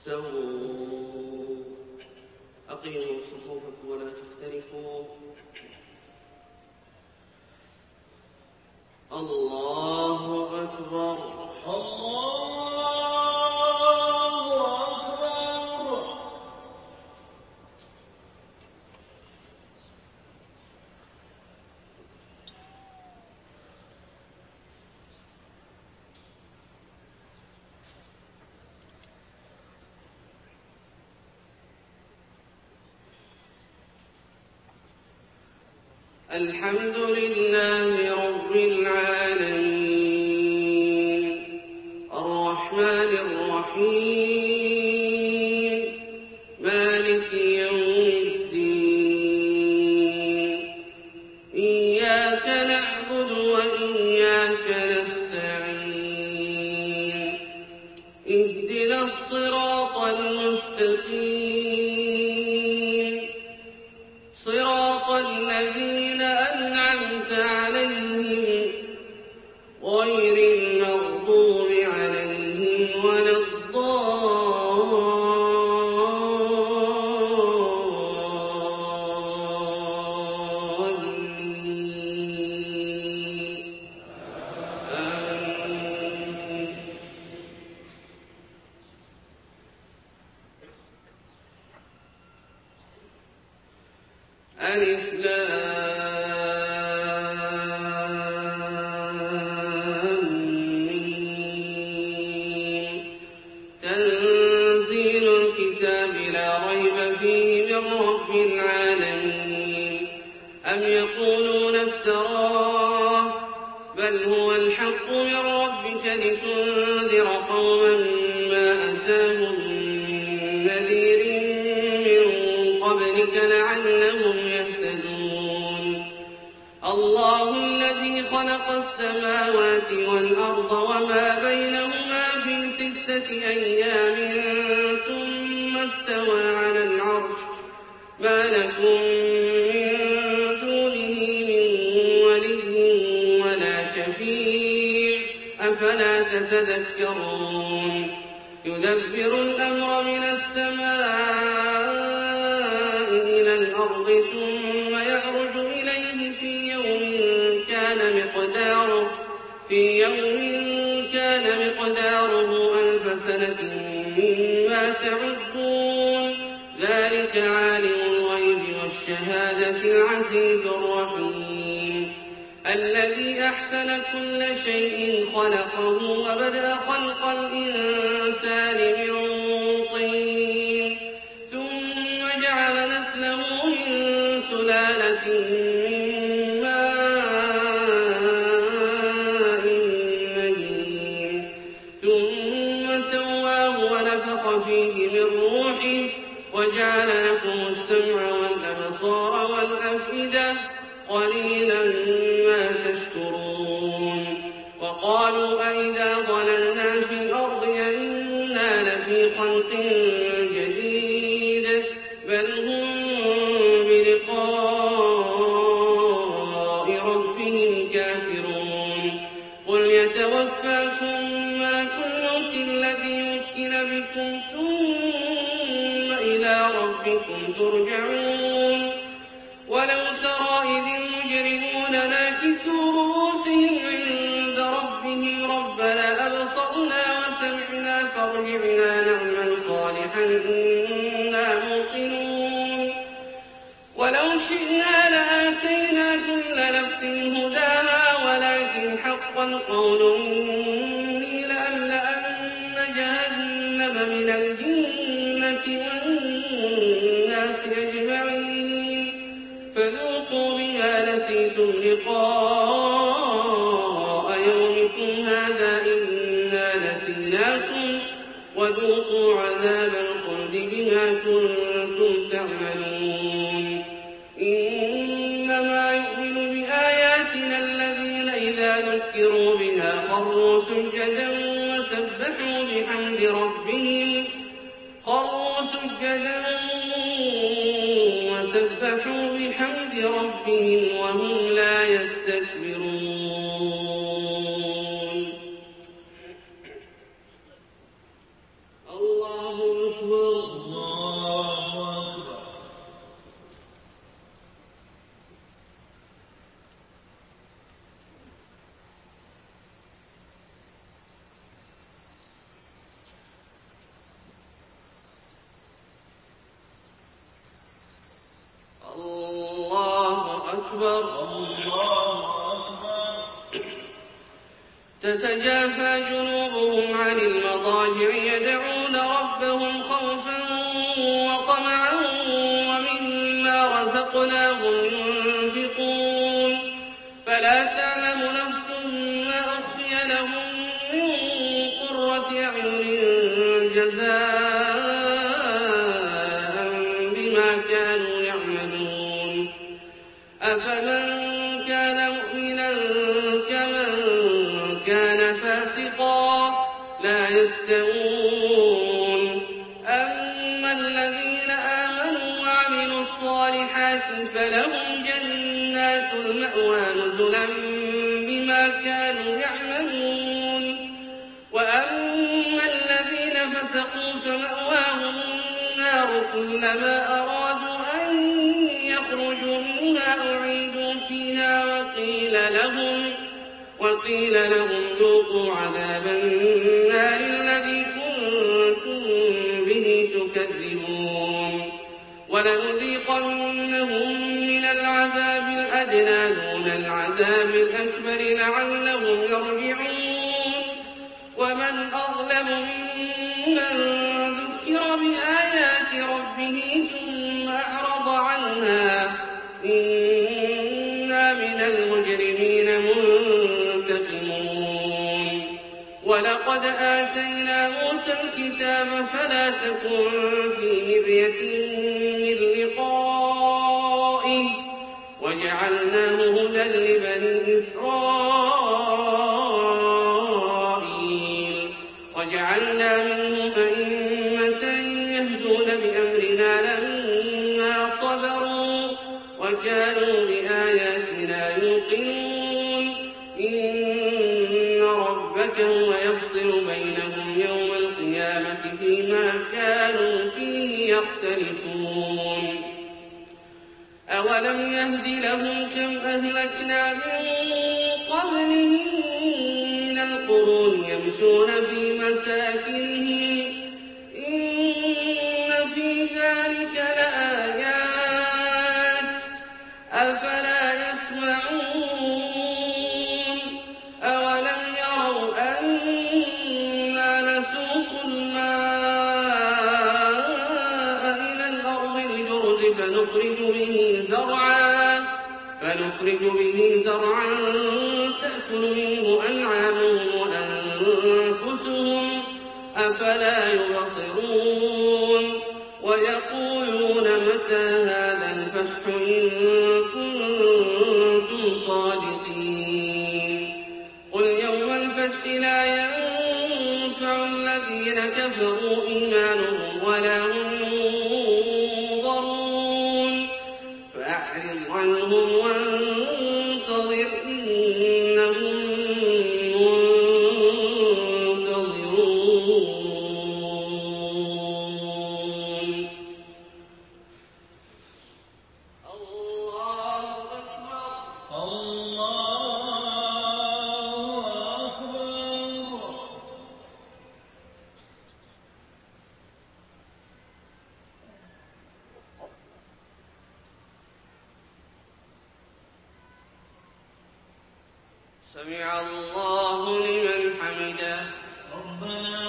استووا أقيموا صفوفكم ولا تختلفوا. الله أكبر الله أكبر. الحمد لله رب العالمين الرحمن الرحيم مالك يوم الدين إياك نعبد وإياك نستعين اهدنا الصراط المستقيم صراط الذين أنعمت عليهم غير المغضوب عليهم ولا الضالين آمين. ألف لام ميم تنزيل الكتاب لا ريب فيه من رب العالمين أم يقولون افتراه بل هو الحق من ربك لتنذر قوما ما أتاهم من نذير من قبلك لعلهم يهتدون. الله الذي خلق السماوات والأرض وما بينهما في 6 أيام ثم استوى على العرش ما لكم من دونه من ولي ولا شفيع أفلا تتذكرون. يدبر الأمر من السماء إلى الأرض ثم يعرج إليه في يوم كان مقداره 1000 سنة مما تعدون. ذلك عالم الغيب والشهادة العزيز الرحيم الذي أحسن كل شيء خلقه وبدأ خلق الإنسان من طين ثم جعل نسله من سلالة من ماء مهين ثم سواه ونفخ فيه من روحه وجعل لكم السمع والأبصار والأفئدة قليلا ما تشكرون. وقالوا أئذا ضللنا في الأرض أئنا لفي خلق جديد بل هم بلقاء ربهم كافرون. قل يتوفاكم ملك الموت الذي وكل بكم ثم إلى ربكم ترجعون. ولو ترى إذ المجرمون ناكسوا رؤوسهم عند ربهم ربنا أبصرنا وسمعنا فارجعنا نعمل صالحا إنا موقنون. ولو شئنا لآتينا كل نفس هداها ولكن حق القول مني لأملأن جهنم من الجنة والناس أجمعين فذوقوا بما نسيتم لقاء يومكم هذا إنا نسيناكم وذوقوا عذاب الخلد بما كنتم تعملون. إنما يؤمن بآياتنا الذين إذا ذكروا بها خروا سجدا وسبحوا بحمد ربهم وهم لا يستكبرون. الله أكبر. تتجافى جنوبهم عن المضاجع يدعون ربهم خوفا وطمعا ومما رزقناهم ينفقون فلا تعلم نفس ما أخفي لهم من قرة أعين جزاء بما كانوا يعملون أفمن كان مؤمنا كمن كان فاسقا لا يستوون أما الذين آمنوا وعملوا الصالحات فلهم جنات المأوى نزلا بما كانوا يعملون وأما الذين فسقوا فمأواهم النار كلما أرادوا أن يخرجوا منها أعيدوا فيها وقيل لهم ذوقوا عذاب النار الذي كنتم به تكذبون ولنذيقنهم من العذاب الأدنى دون العذاب الأكبر لعلهم يرجعون ومن أظلم ممن ذكر بآيات ربه ثم أعرض عنها إنا من المجرمين منتقمون ولقد آتينا موسى الكتاب فلا تكن في مرية من لقائه وجعلناه هدى لبني إسرائيل وجعلنا منهم أئمة يهدون بأمرنا لما صبروا وكانوا بآياتنا يوقنون إن ربك هو يفصل بينهم يوم القيامة فيما كانوا فيه يختلفون أولم يهد لهم كم أهلكنا من قبلهم من القرون يمشون في مساكنهم إن في ذلك لآيات أفلا يسمعون أولم يروا أنا نسوق الماء إلى الأرض الجرز فنخرج به زرعا تأكل منه أنعامهم وأنفسهم أفلا يبصرون ويقولون متى هذا الفتح إن كنتم صادقين قل يوم الفتح لا ينفع الذين كفروا إيمانهم ولا هم ينظرون فأعرض عنهم وانتظر إنهم سمع الله لمن حمده ربنا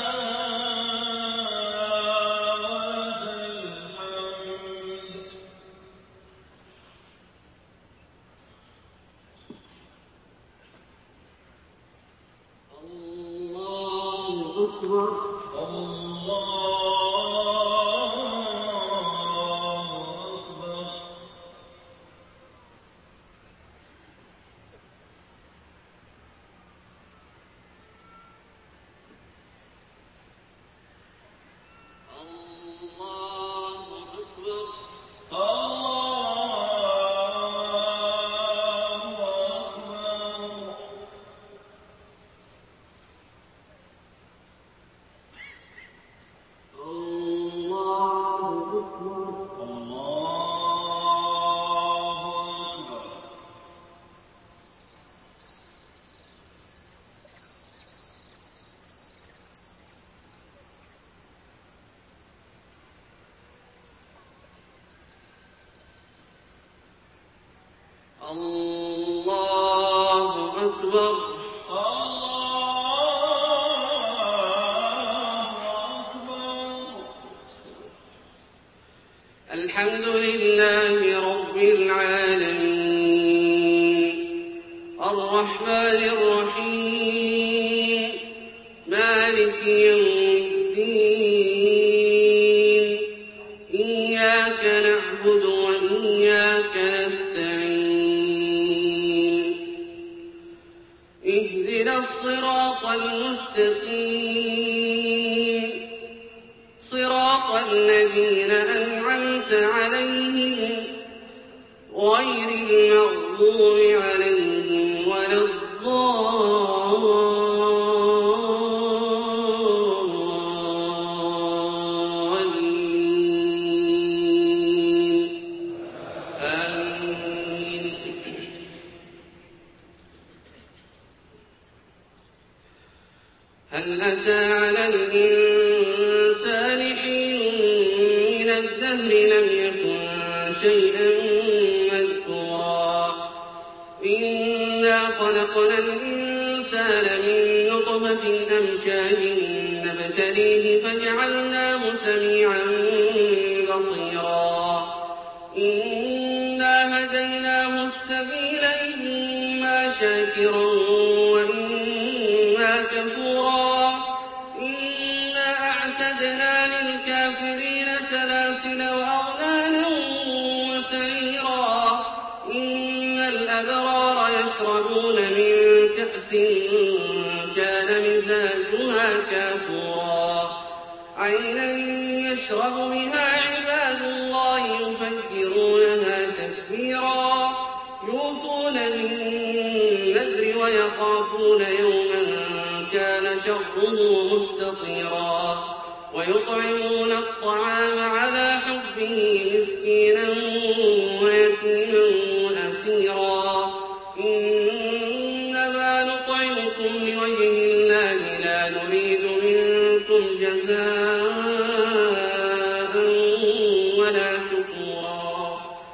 الله أكبر الحمد لله رب العالمين الرحمن الرحيم مالك يوم الدين إياك نعبد وإياك نستعين اهدنا الصراط المستقيم صراط الذين أنعمت عليهم غير المغضوب عليهم ولا الضالين آمين. هل أتى على الإنسان حين من الدهر لم يكن شيئا مذكورا إنا خلقنا الإنسان من نطفة أمشاج نبتليه فجعلناه سميعا بصيرا إنا هديناه السبيل إما شاكرا وإما كفورا إنا أعتدنا للكافرين سلاسل وأغلالا وسعيرا إن الأبرار يشربون من كأس كان مزاجها كافورا عينا يشرب بها عباد الله يفجرونها تفجيرا يوفون بالنذر ويخافون يوما كان شره مستطيرا ويطعمون الطعام على حبه مسكينا ويتيما وأسيرا إنما نطعمكم لوجه الله لا نريد منكم جزاء ولا شكورا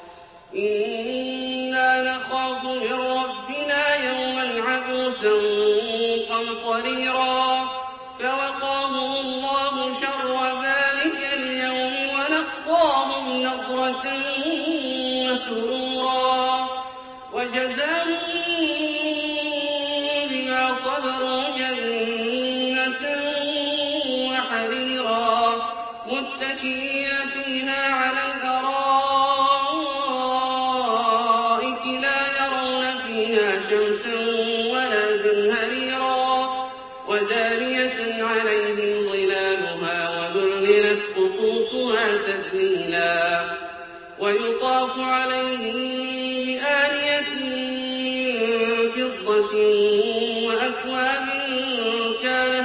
إنا نخاف من ربنا يوما عبوسا قمطريرا فوقاهم الله شر ذلك اليوم ولقاهم نضرة وسرورا وجزاهم بما صبروا جنة وحريرا متكئين فيها على الأرائك لا يرون فيها شمسا ولا زمهريرا ودانية عليهم ظلالها وذللت قطوفها تذليلا ويطاف عليهم بآنية من فضة وأكواب كانت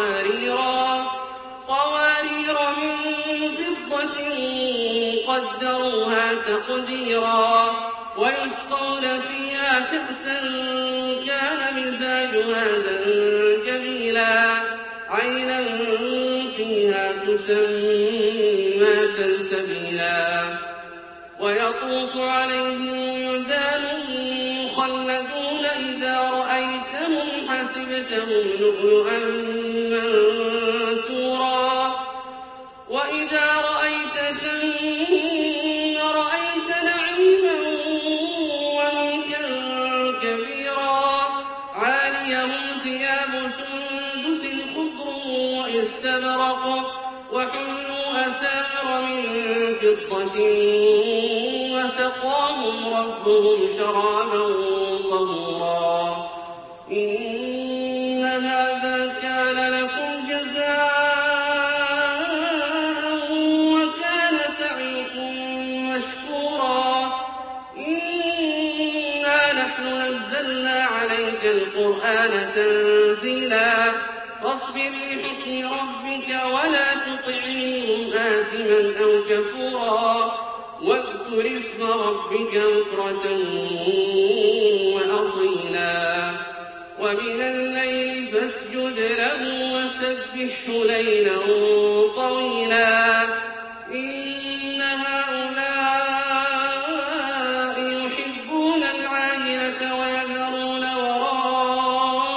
قوارير من فضة قدروها تقديرا ويسقون فيها كأسا كان مزاجها زنجبيلا عينا فيها تسمى سلسبيلا ويطوف عليهم ولدان مخلدون إذا رأيتهم حسبتهم لؤلؤا منثورا وإذا رأيت ثم رأيت نعيما وملكا كبيرا عاليهم ثياب سندس خضر واستبرق وحلوا أساور من فضة وسقاهم ربهم شرابا طهورا إن هذا كان لكم جزاء وكان سعيكم مشكورا إنا نحن نزلنا عليك القرآن تنزيلا فاصبر لحكم ربك ولا تطع منهم آثما أو كفورا واذكر اسم ربك بكرة وأصيلا ومن الليل فاسجد له وسبحه ليلا طويلا إن هؤلاء يحبون العاجلة ويذرون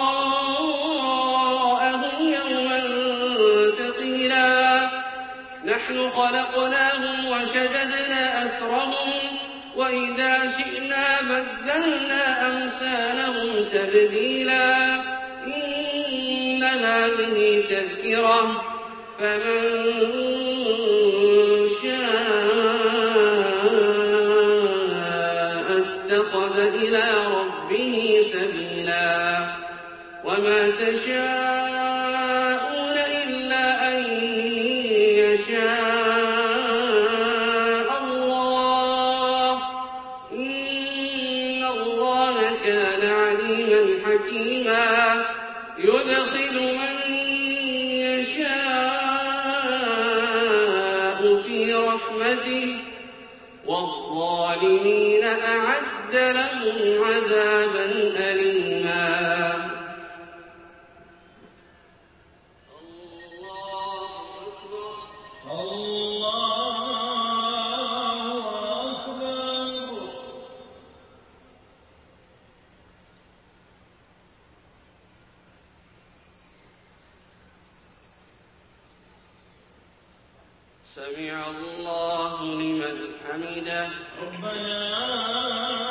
وراءهم يوما ثقيلا نحن خلقناهم وشددنا أسرهم وإذا شئنا بدلنا أمثالهم تبديلا إن هذه تذكرة فمن شاء اتخذ إلى ربه سبيلا وما تشاءون إلا أن يشاء الله إن الله كان عليما حكيما يدخل من يشاء في رحمته والظالمين أعد لهم عذابا أليما سمع الله لمن حمده ربنا